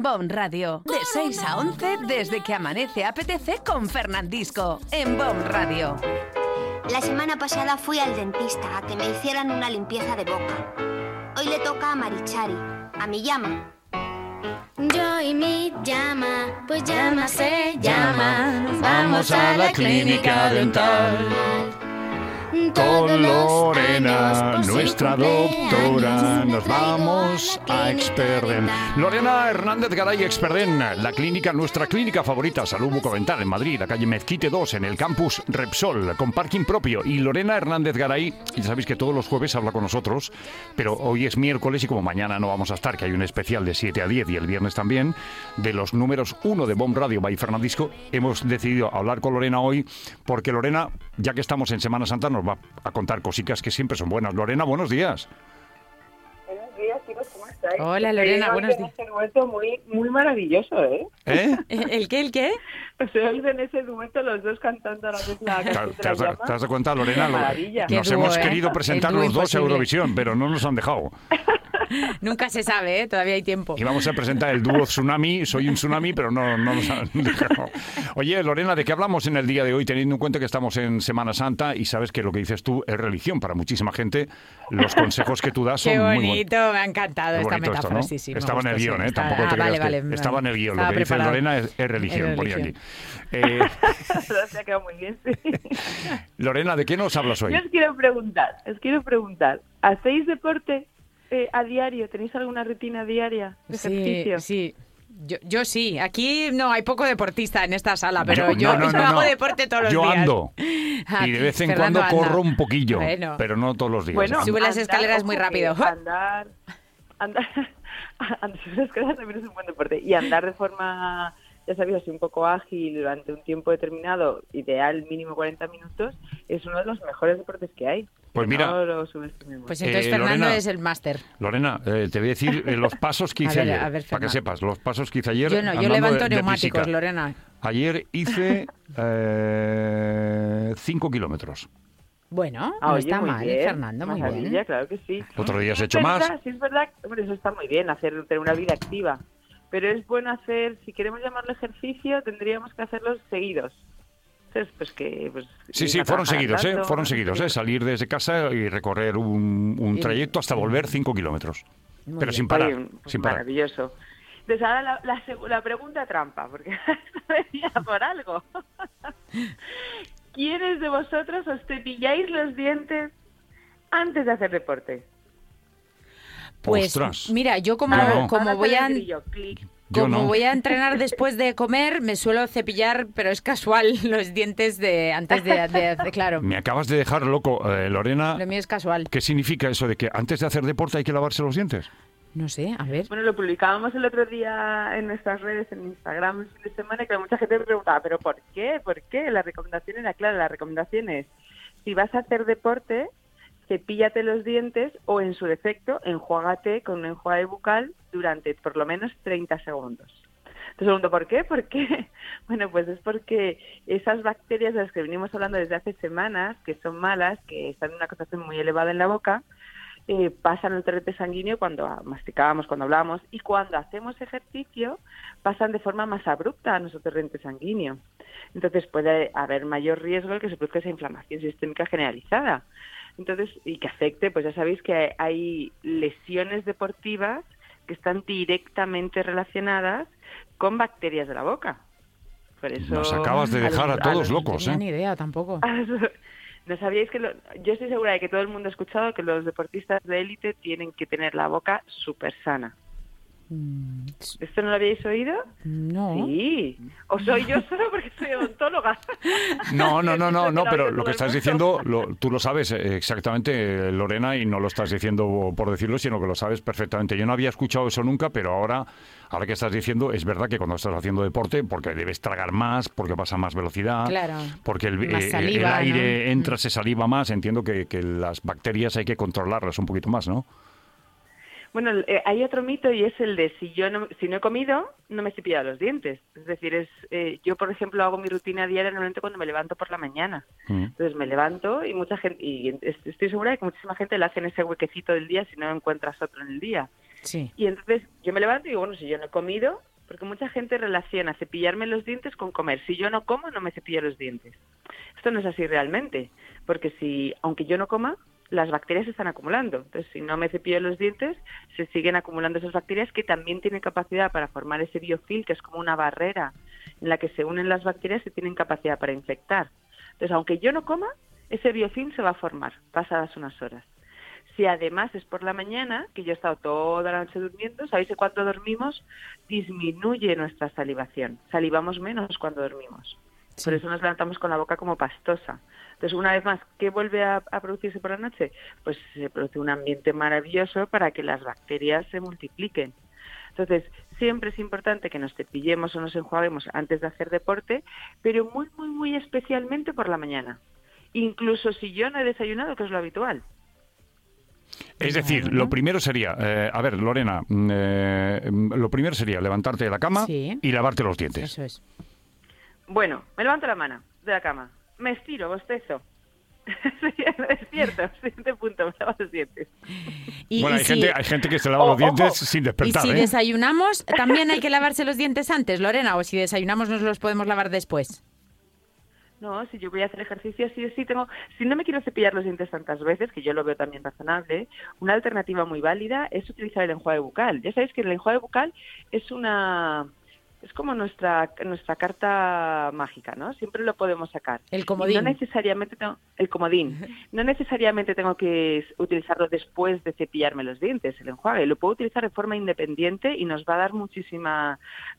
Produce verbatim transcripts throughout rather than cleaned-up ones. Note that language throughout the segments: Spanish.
Bon Radio, de seis a once, desde que amanece apetece con Fernandisco, en Bon Radio. La semana pasada fui al dentista a que me hicieran una limpieza de boca. Hoy le toca a Marichari, a mi llama. Yo y mi llama, pues llama se llama. Vamos a la clínica dental. Con Lorena, nuestra doctora, nos vamos a Experden. Lorena Hernández Garay, Experden, la clínica, nuestra clínica favorita, Salud Bucodental en Madrid, la calle Mezquite dos, en el campus Repsol, con parking propio. Y Lorena Hernández Garay, ya sabéis que todos los jueves habla con nosotros, pero hoy es miércoles y como mañana no vamos a estar, que hay un especial de siete a diez y el viernes también, de los números uno de Bon Radio by Fernandisco, hemos decidido hablar con Lorena hoy, porque Lorena, ya que estamos en Semana Santa, nos va a contar cositas que siempre son buenas. Lorena, buenos días. Buenos días, chicos, ¿cómo estáis? Hola, Lorena, Hoy buenos en días. ese dueto muy, muy maravilloso, ¿eh? ¿Eh? ¿El qué, el qué? O sea, hoy en ese dueto los dos cantando a la vez la ¿Te, canción de te la has, llama. ¿Te has dado cuenta, Lorena? Qué maravilla. Qué Nos dúo, hemos ¿eh? querido presentar El dúo los dos a imposible. Eurovisión, pero no nos han dejado. Nunca se sabe, ¿eh? Todavía hay tiempo. Y vamos a presentar el dúo Tsunami, soy un tsunami, pero no, no nos han dejado. Oye, Lorena, ¿de qué hablamos en el día de hoy, teniendo en cuenta que estamos en Semana Santa y sabes que lo que dices tú es religión para muchísima gente? Los consejos que tú das son Qué muy bonito, buenos. me ha encantado Muy esta bonito esto, metáfora. ¿no? Sí, sí, me Estaba en el gusta, guión, sí. ¿eh? Está- Tampoco te ah, creas vale, que vale, estaba en el guión. Lo estaba que dice preparado. Lorena es, es religión, Es ponía aquí. religión. Eh, Se ha quedado muy bien, sí. Lorena, ¿de qué nos hablas hoy? Yo os quiero preguntar, os quiero preguntar, ¿hacéis deporte eh, a diario? ¿Tenéis alguna rutina diaria de Sí, ejercicio? sí. Yo, yo sí. Aquí no hay poco deportista en esta sala, pero Yo- yo, no, no, no, hago no. deporte todos los Yo días. ando. Ah, Y de vez en Fernando cuando anda. corro un poquillo, Bueno. pero no todos los días. Bueno, Sube las andar, escaleras muy ojo, que rápido. Andar, andar, andar subir las escaleras también es un buen deporte. Y andar de forma, ya sabéis, así un poco ágil durante un tiempo determinado, ideal mínimo cuarenta minutos, es uno de los mejores deportes que hay. Pues Que mira, no lo subestimemos. Pues entonces Eh, Fernando Lorena. es el máster. Lorena, eh, te voy a decir eh, los pasos que A hice ver, ayer, a ver, para que Fernando. sepas, los pasos que hice ayer. Yo no, yo hablando levanto de- de neumáticos, física. Lorena. Ayer hice eh, cinco kilómetros. Bueno, Ah, no oye, está muy mal, bien, Fernando, muy maravilla, bien. claro que sí. Otro día has Sí, hecho es más. verdad, Sí, es verdad, hombre, eso está muy bien, hacer tener una vida activa. Pero es bueno hacer, si queremos llamarlo ejercicio, tendríamos que hacerlos seguidos. Entonces, pues que... Pues, Sí, ir sí, a fueron trabajar seguidos, ¿eh? andando, Fueron no sé seguidos, qué. ¿eh? Salir desde casa y recorrer un, un Y- trayecto hasta volver cinco kilómetros. Muy Pero bien. sin parar, Oye, pues sin parar. maravilloso. Entonces ahora la, la, seg- la pregunta trampa, porque venía por algo. ¿Quiénes de vosotros os cepilláis los dientes antes de hacer deporte? Pues Ostras. mira, yo como, Ah, no. como Ahora voy con a... el grillo, clic. Yo Como no. voy a entrenar después de comer, me suelo cepillar, pero es casual, los dientes de antes de, de- de- claro. Me acabas de dejar loco, eh, Lorena. Lo mío es casual. ¿Qué significa eso de que antes de hacer deporte hay que lavarse los dientes? No sé, a ver. Bueno, lo publicábamos el otro día en nuestras redes, en Instagram, el fin de semana, que mucha gente me preguntaba, ¿pero por qué? ¿Por qué? La recomendación era clara, la recomendación es, si vas a hacer deporte, cepíllate los dientes o, en su defecto, enjuágate con un enjuague bucal durante por lo menos treinta segundos. Te pregunto, ¿por qué? ¿Por qué? Bueno, pues es porque esas bacterias de las que venimos hablando desde hace semanas, que son malas, que están en una concentración muy elevada en la boca, eh, pasan el torrente sanguíneo cuando masticábamos, cuando hablamos, y cuando hacemos ejercicio pasan de forma más abrupta a nuestro torrente sanguíneo. Entonces puede haber mayor riesgo de que se produzca esa inflamación sistémica generalizada. Entonces, y que afecte, pues ya sabéis que hay lesiones deportivas que están directamente relacionadas con bacterias de la boca. Por eso, Nos acabas de a dejar los- a todos los- locos, No tenía ¿eh? ni idea tampoco. ¿No sabíais que lo- yo estoy segura de que todo el mundo ha escuchado que los deportistas de élite tienen que tener la boca súper sana? Mm, ¿Esto no lo habéis oído? No. Sí. ¿O soy yo solo porque soy odontóloga? No, no, no, no, no, pero lo todo que el estás mundo. diciendo, lo- tú lo sabes eh, exactamente, eh, Lorena, y no lo estás diciendo por decirlo, sino que lo sabes perfectamente. Yo no había escuchado eso nunca, pero ahora, ahora que estás diciendo, es verdad que cuando estás haciendo deporte, porque debes tragar más, porque pasa más velocidad, Claro. porque el, Más eh, saliva, el aire ¿no? entra, se saliva más, entiendo que, que las bacterias hay que controlarlas un poquito más, ¿no? Bueno, eh, hay otro mito y es el de si yo no, si no he comido, no me he cepillado los dientes. Es decir, es eh, yo, por ejemplo, hago mi rutina diaria normalmente cuando me levanto por la mañana. Mm. Entonces me levanto y mucha gente, y est- estoy segura de que muchísima gente le hace en ese huequecito del día si no encuentras otro en el día. Sí. Y entonces yo me levanto y digo, bueno, si yo no he comido, porque mucha gente relaciona cepillarme los dientes con comer. Si yo no como, no me cepillo los dientes. Esto no es así realmente, porque si, aunque yo no coma, las bacterias se están acumulando. Entonces, si no me cepillo los dientes, se siguen acumulando esas bacterias que también tienen capacidad para formar ese biofilm, que es como una barrera en la que se unen las bacterias y tienen capacidad para infectar. Entonces, aunque yo no coma, ese biofilm se va a formar pasadas unas horas. Si además es por la mañana, que yo he estado toda la noche durmiendo, ¿sabéis que cuando dormimos disminuye nuestra salivación? Salivamos menos cuando dormimos. Sí. Por eso nos levantamos con la boca como pastosa. Entonces, una vez más, ¿qué vuelve a, a producirse por la noche? Pues se produce un ambiente maravilloso para que las bacterias se multipliquen. Entonces, siempre es importante que nos cepillemos o nos enjuaguemos antes de hacer deporte, pero muy, muy, muy especialmente por la mañana. Incluso si yo no he desayunado, que es lo habitual. Es decir, lo primero sería, eh, a ver, Lorena, eh, lo primero sería levantarte de la cama sí. y lavarte los dientes. Eso es. Bueno, me levanto la mano de la cama, me estiro, bostezo. Me despierto, siguiente punto, me lavo los dientes. Y, bueno, y hay, si... gente, hay gente que se lava oh, los dientes oh, oh. sin despertar. ¿Y si ¿eh? desayunamos, también hay que lavarse los dientes antes, Lorena? ¿O si desayunamos nos los podemos lavar después? No, si yo voy a hacer ejercicio, sí o sí tengo... Si no me quiero cepillar los dientes tantas veces, que yo lo veo también razonable, una alternativa muy válida es utilizar el enjuague bucal. Ya sabéis que el enjuague bucal es una... Es como nuestra nuestra carta mágica, ¿no? Siempre lo podemos sacar. El comodín. Y no necesariamente tengo, el comodín. No necesariamente tengo que utilizarlo después de cepillarme los dientes, el enjuague. Lo puedo utilizar de forma independiente y nos va a dar muchísima,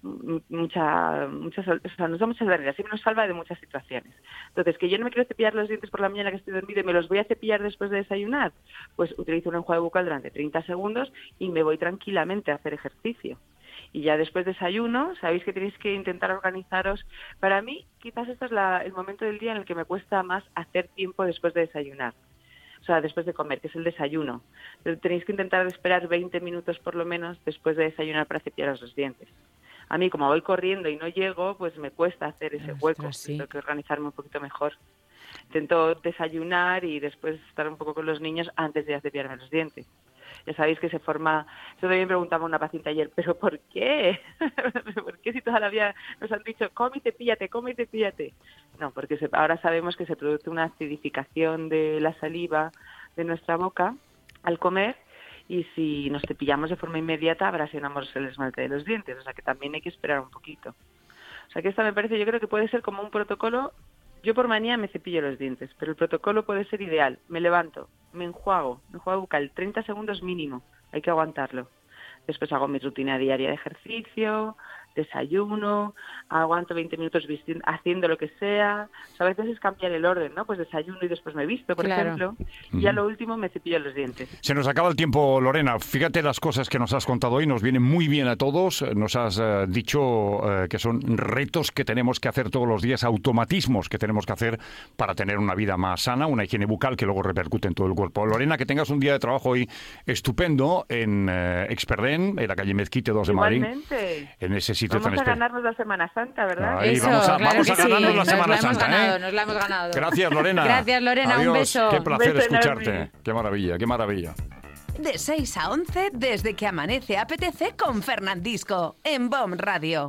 mucha, muchas, o sea, nos da muchas barreras. Siempre nos salva de muchas situaciones. Entonces, que yo no me quiero cepillar los dientes por la mañana que estoy dormida y me los voy a cepillar después de desayunar, pues utilizo un enjuague bucal durante treinta segundos y me voy tranquilamente a hacer ejercicio. Y ya después desayuno, sabéis que tenéis que intentar organizaros. Para mí, quizás este es la, el momento del día en el que me cuesta más hacer tiempo después de desayunar. O sea, después de comer, que es el desayuno. Pero tenéis que intentar esperar veinte minutos por lo menos después de desayunar para cepillaros los dientes. A mí, como voy corriendo y no llego, pues me cuesta hacer ese hueco. Ostras, sí. Tengo que organizarme un poquito mejor. Intento desayunar y después estar un poco con los niños antes de cepillarme los dientes. Ya sabéis que se forma... Eso también preguntaba una paciente ayer, ¿pero por qué? ¿Por qué si toda la vida nos han dicho, come y cepíllate, come y cepíllate? No, porque se, ahora sabemos que se produce una acidificación de la saliva de nuestra boca al comer y si nos cepillamos de forma inmediata abrasionamos el esmalte de los dientes, o sea que también hay que esperar un poquito. O sea que esta me parece, yo creo que puede ser como un protocolo. Yo por manía me cepillo los dientes, pero el protocolo puede ser ideal. Me levanto, me enjuago, me enjuago bucal, treinta segundos mínimo, hay que aguantarlo. Después hago mi rutina diaria de ejercicio, desayuno, aguanto veinte minutos vistiendo, haciendo lo que sea. O sea, a veces es cambiar el orden, ¿no? Pues desayuno y después me visto, por claro. ejemplo. Y ya lo último me cepillo los dientes. Se nos acaba el tiempo, Lorena. Fíjate las cosas que nos has contado hoy, nos vienen muy bien a todos. Nos has uh, dicho uh, que son retos que tenemos que hacer todos los días, automatismos que tenemos que hacer para tener una vida más sana, una higiene bucal que luego repercute en todo el cuerpo. Lorena, que tengas un día de trabajo hoy estupendo en uh, Experdén, en la calle Mezquite dos de Madrid. Igualmente. En ese sitio vamos tan a ganarnos la Semana Santa, ¿verdad? Ahí, Eso, vamos a, claro vamos a que ganarnos sí. la Semana nos la Santa. Hemos ganado, ¿eh? Nos la hemos ganado. Gracias, Lorena. Gracias, Lorena. Adiós. Un beso. Qué placer beso escucharte. enorme. Qué maravilla, qué maravilla. De seis a once, desde que amanece apetece con Fernandisco, en B O M Radio.